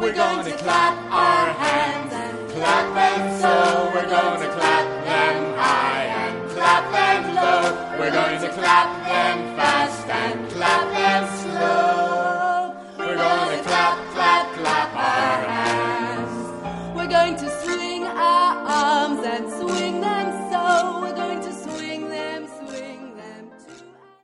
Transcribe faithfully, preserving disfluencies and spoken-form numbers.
We're going to clap our hands and clap them so. We're going to clap them high and clap them low. We're going to clap them fast and clap them slow. We're going to clap, clap, clap our hands. We're going to swing our arms and swing